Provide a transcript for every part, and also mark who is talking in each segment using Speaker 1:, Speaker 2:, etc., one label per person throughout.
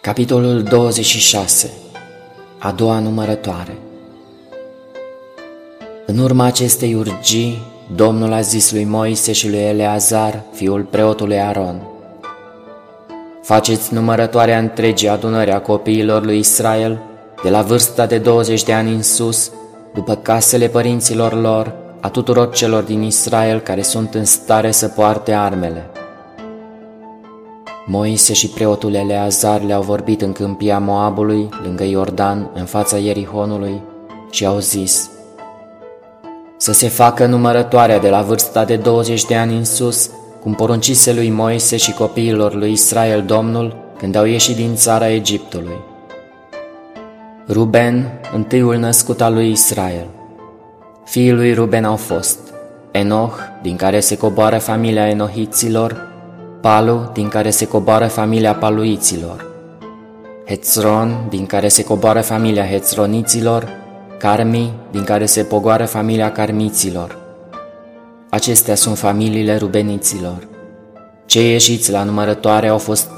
Speaker 1: Capitolul 26. A doua numărătoare. În urma acestei urgii, Domnul a zis lui Moise și lui Eleazar, fiul preotului Aron: faceți numărătoarea întregii adunări a copiilor lui Israel, de la vârsta de 20 de ani în sus, după casele părinților lor, a tuturor celor din Israel care sunt în stare să poarte armele. Moise și preotul Eleazar le-au vorbit în câmpia Moabului, lângă Iordan, în fața Ierihonului, și au zis: să se facă numărătoarea de la vârsta de 20 de ani în sus, cum poruncise lui Moise și copiilor lui Israel Domnul când au ieșit din țara Egiptului. Ruben, întâiul născut al lui Israel. Fiii lui Ruben au fost Enoch, din care se coboară familia enohiților; Palu, din care se coboară familia paluiților; Hețron, din care se coboară familia hețroniților; Carmi, din care se pogoară familia carmiților. Acestea sunt familiile rubeniților. Cei ieșiți la numărătoare au fost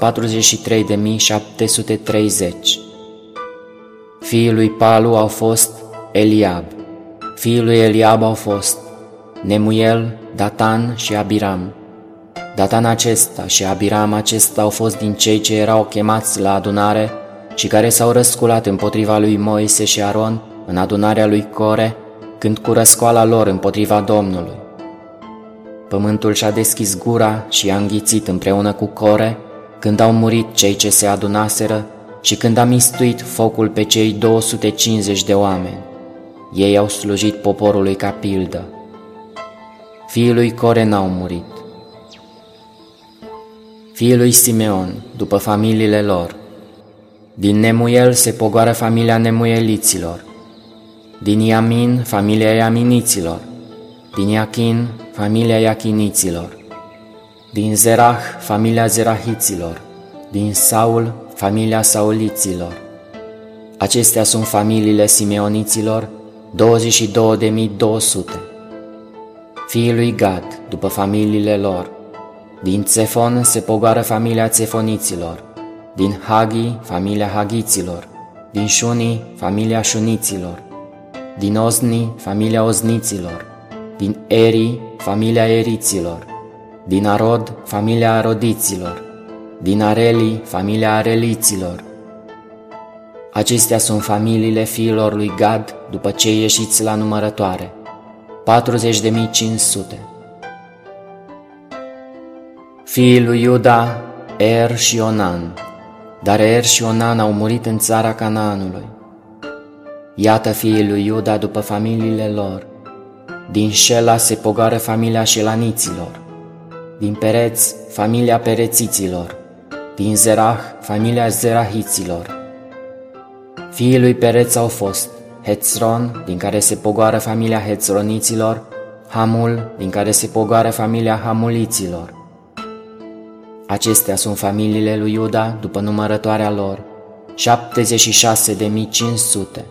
Speaker 1: 43.730. Fiii lui Palu au fost Eliab. Fiii lui Eliab au fost Nemuel, Datan și Abiram. Datan acesta și Abiram acesta au fost din cei ce erau chemați la adunare și care s-au răsculat împotriva lui Moise și Aron în adunarea lui Core, când cu răscoala lor împotriva Domnului. Pământul și-a deschis gura și i-a înghițit împreună cu Core, când au murit cei ce se adunaseră și când a mistuit focul pe cei 250 de oameni. Ei au slujit poporului ca pildă. Fiii lui Core n-au murit. Fiii lui Simeon, după familiile lor. Din Nemuel se pogoară familia nemueliților; din Iamin, familia iaminiților; din Iachin, familia iachiniților; din Zerah, familia zerahiților; din Saul, familia sauliților. Acestea sunt familiile simeoniților, 22.200. Fiii lui Gad, după familiile lor. Din Tsefon se pogoară familia țefoniților; din Hagi, familia hagiților; din Șuni, familia șuniților; din Ozni, familia ozniților; din Eri, familia eriților; din Arod, familia arodiților; din Areli, familia areliților. Acestea sunt familiile fiilor lui Gad după ce ieșiți la numărătoare, 40.500. Fiii lui Iuda, Er și Onan. Dar Er și Onan au murit în țara Canaanului. Iată fiii lui Iuda după familiile lor. Din Șela se pogoară familia șelaniților; din Pereț, familia perețiților; din Zerah, familia zerahiților. Fiii lui Pereț au fost Hețron, din care se pogoară familia hețroniților; Hamul, din care se pogoară familia hamuliților. Acestea sunt familiile lui Iuda după numărătoarea lor, 76.500.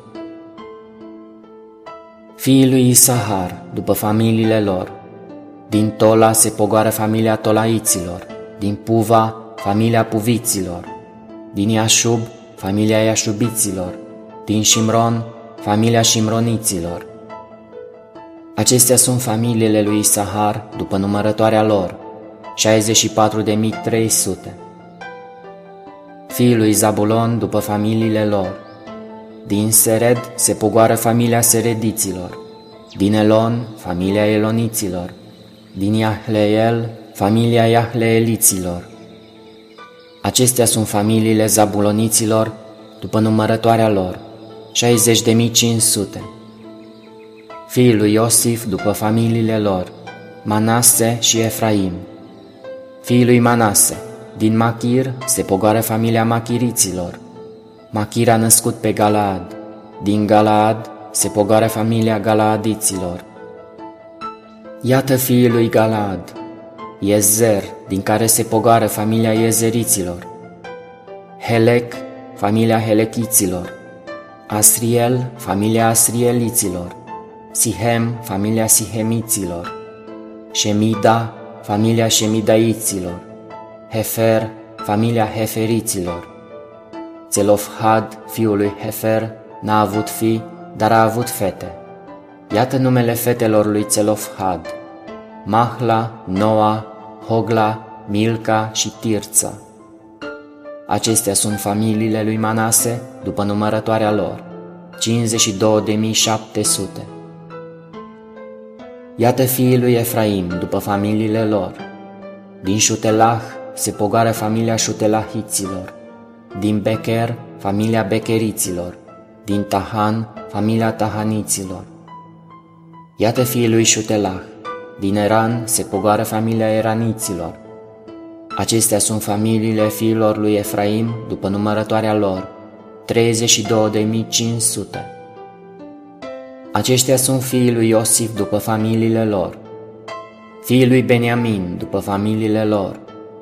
Speaker 1: Fiii lui Isahar, după familiile lor. Din Tola se pogoară familia tolaiților; din Puva, familia puviților; din Iașub, familia iașubiților; din Shimron, familia șimroniților. Acestea sunt familiile lui Isahar după numărătoarea lor, 64.300. Fiii lui Zabulon după familiile lor. Din Sered se pogoară familia serediților; din Elon, familia eloniților; din Iahleel, familia iahleeliților. Acestea sunt familiile zabuloniților după numărătoarea lor, 60.500. Fiii lui Iosif după familiile lor. Manase și Efraim. Fiii lui Manase. Din Machir se pogoară familia machiriților; Machir a născut pe Galaad; din Galaad se pogoară familia galaadiților. Iată fiii lui Galaad. Iezer, din care se pogoară familia iezeriților; Helec, familia helechiților; Asriel, familia asrieliților; Sihem, familia sihemiților; Shemida, familia șemidaiților; Hefer, familia heferiților. Țelofhad, fiul lui Hefer, n-a avut fii, dar a avut fete. Iată numele fetelor lui Țelofhad: Mahla, Noa, Hogla, Milca și Tirța. Acestea sunt familiile lui Manase, după numărătoarea lor, 52.700. Iată fiii lui Efraim, după familiile lor: din Șutelah se pogoară familia șutelahiților, din Becher, familia Becheriților, din Tahan, familia Tahaniților. Iată fiii lui Șutelah: din Eran se pogoară familia Eraniților. Acestea sunt familiile fiilor lui Efraim, după numărătoarea lor, 32.500. Aceștia sunt fiii lui Iosif, după familiile lor: fiii lui Beniamin, după familiile lor.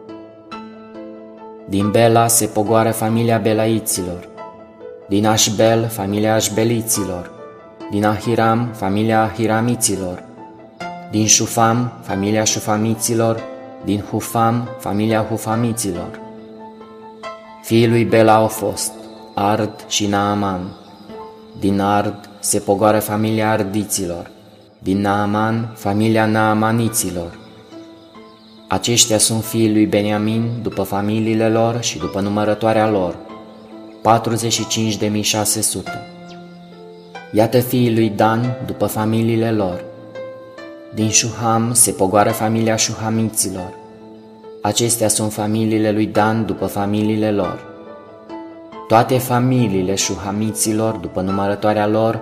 Speaker 1: Din Bela se pogoară familia Belaiților, din Așbel, familia Așbeliților, din Ahiram, familia Ahiramiților, din Șufam, familia Șufamiților, din Hufam, familia Hufamiților. Fiii lui Bela au fost Ard și Naaman. Din Ard se pogoară familia Ardiților, din Naaman, familia Naamaniților. Aceștia sunt fiii lui Beniamin, după familiile lor și după numărătoarea lor, 45.600. Iată fiii lui Dan, după familiile lor: din Șuham se pogoară familia Șuhamiților. Acestea sunt familiile lui Dan, după familiile lor. Toate familiile Șuhamiților, după numărătoarea lor,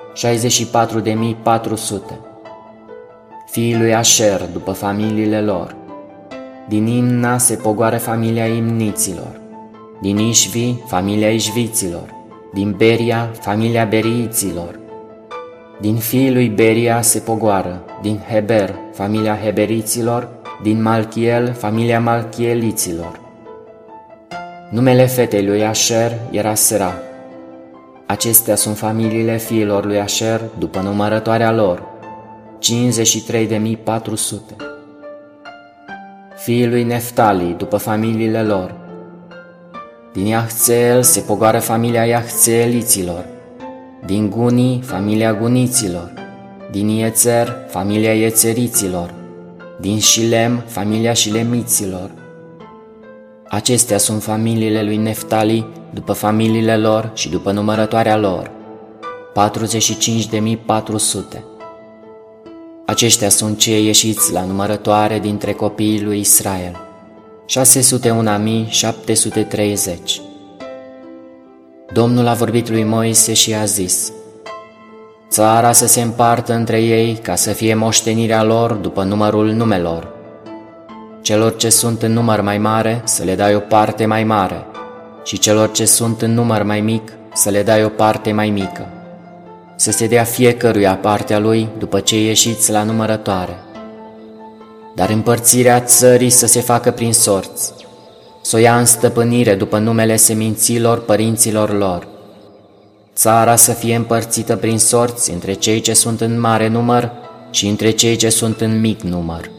Speaker 1: 64.400. Fiii lui Asher, după familiile lor: din Imna se pogoară familia Imniților, din Ișvi, familia Ișviților, din Beria, familia Beriiților. Din fiii lui Beria se pogoară: din Heber, familia Heberiților, din Malchiel, familia Malchieliților. Numele fetei lui Asher era Sera. Acestea sunt familiile fiilor lui Asher, după numărătoarea lor, 53.400. Fiii lui Neftali, după familiile lor: din Iahțeel se pogoară familia Iahțeeliților, din Guni, familia Guniților, din Iețer, familia Iețeriților, din Șilem, familia Șilemiților. Acestea sunt familiile lui Neftali, după familiile lor și după numărătoarea lor, 45.400. Aceștia sunt cei ieșiți la numărătoare dintre copiii lui Israel, 601.730. Domnul a vorbit lui Moise și a zis: țara să se împartă între ei ca să fie moștenirea lor după numărul numelor. Celor ce sunt în număr mai mare să le dai o parte mai mare și celor ce sunt în număr mai mic să le dai o parte mai mică. Să se dea fiecăruia partea lui după ce ieșiți la numărătoare. Dar împărțirea țării să se facă prin sorți, să o ia în stăpânire după numele seminților părinților lor. Țara să fie împărțită prin sorți între cei ce sunt în mare număr și între cei ce sunt în mic număr.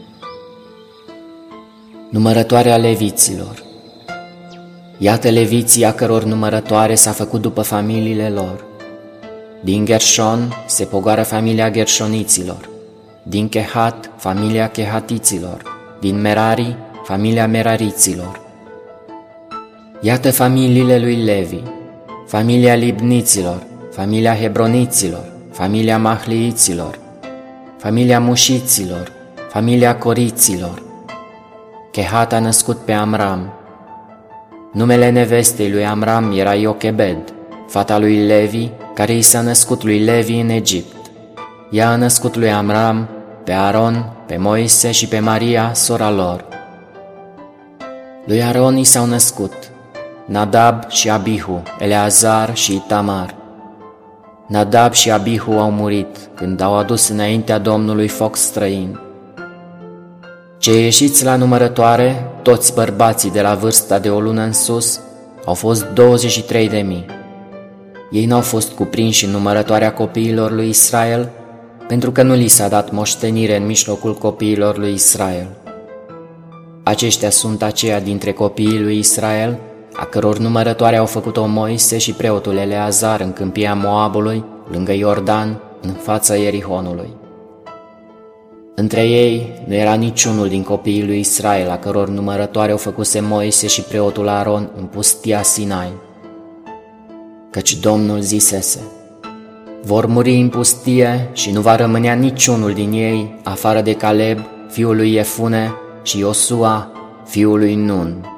Speaker 1: Numărătoarea leviților. Iată leviții a căror numărătoare s-a făcut după familiile lor. Din Gershon se pogoară familia Gershoniților, din Chehat, familia Chehatiților, din Merari, familia Merariților. Iată familiile lui Levi: familia Libniților, familia Hebroniților, familia Mahliiților, familia Mușiților, familia Coriților. Chehat a născut pe Amram. Numele nevestei lui Amram era Iochebed, fata lui Levi, care i s-a născut lui Levi în Egipt. Ea a născut lui Amram pe Aron, pe Moise și pe Maria, sora lor. Lui Aron i s-au născut Nadab și Abihu, Eleazar și Itamar. Nadab și Abihu au murit când au adus înaintea Domnului foc străin. Cei ieșiți la numărătoare, toți bărbații de la vârsta de o lună în sus, au fost 23.000. Ei n-au fost cuprinși în numărătoarea copiilor lui Israel, pentru că nu li s-a dat moștenire în mijlocul copiilor lui Israel. Aceștia sunt aceia dintre copiii lui Israel, a căror numărătoare au făcut-o Moise și preotul Eleazar în câmpia Moabului, lângă Iordan, în fața Ierihonului. Între ei nu era niciunul din copiii lui Israel, a căror numărătoare au făcuse Moise și preotul Aron în pustia Sinai. Căci Domnul zisese: vor muri în pustie și nu va rămânea niciunul din ei, afară de Caleb, fiul lui Iefune, și Iosua, fiul lui Nun.